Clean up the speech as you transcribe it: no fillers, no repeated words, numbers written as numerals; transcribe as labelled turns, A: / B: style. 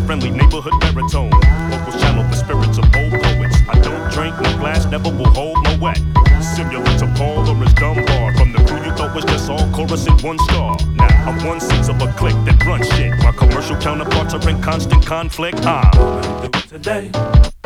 A: friendly neighborhood baritone. Vocals channel the spirits of old poets. I don't drink, no glass, never will hold no wet. Similar to Paul or his Dunbar. From the crew you thought was just all chorus and one star. Now I'm 1/6 of a clique that runs shit, while commercial counterparts are in constant conflict. Do it today.